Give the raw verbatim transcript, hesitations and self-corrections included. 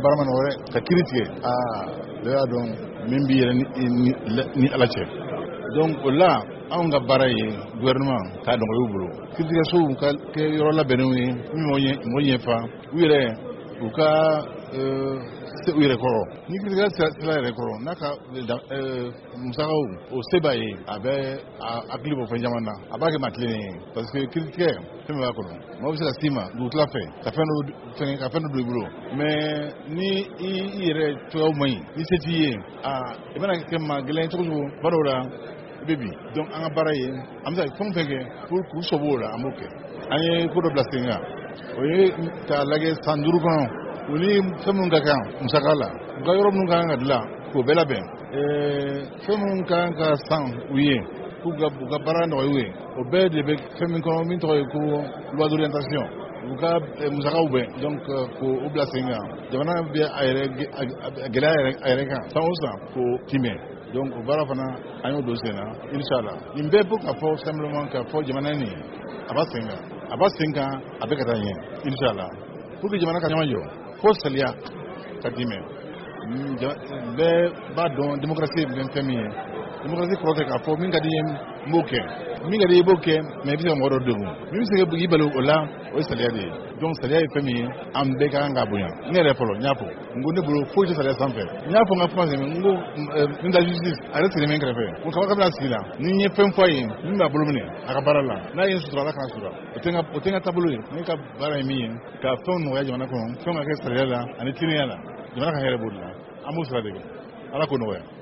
barama no wore ka critique ah le adon min bi ni ala che donc là on ga baraye gouvernement ka don ko bulo critique so ka ke yoro la benwe mi moye moye fa wire u ka euh c'est wire ko ni critique c'est la ko naka euh musaka o sebaye abe aklibo fa jamana abake matlini parce que critique c'est ma ko mo bisa sima du la fait ça fait no fait ka fait no bulo mais ni ire to mai ni setiye ah e bana ke ma gelen to ko barora baby donc an baraye amza fon fege pour ku sobola amoke ani ko do blastinga oye ta lage sanduru kono woni famun ga kan musakala ga yorom nun ga la ko bela ben eh famun kan ka san uye ku ga ga barano uye o be de be famun kono min to ko loi d'orientation buka musaka ube donc ko oblasinga jamana bi ayre gela ayre kan sa osa ko time donc bara fana ayo dosena inshallah imbe pour ka fo simplement ka fo jamana ni abasinga abasinga abeka tanye inshallah pour que jamana ka nyamayo fo salia ka time be ba don démocratie ben famille démocratie projet ka fo min ka diem moke min ga boke mais bi ngoro dogu min se ga bugi balu ola o salia de donc salia e famille am be ka nga bunya ne refolo nyapo ngone bulu fo je salia sanfe nyapo nga france ngo nda justice ala tele men krefe ko ka ka bla sila ni nye fem foye ni ba bulu ne aka barala na yin sutra la kan sutra o tenga o tenga tabulu ni ka bara mi ka fon no ya jona ko fon ga salia la ani tini ala jona ka here bulla amu sura de ala ko no ya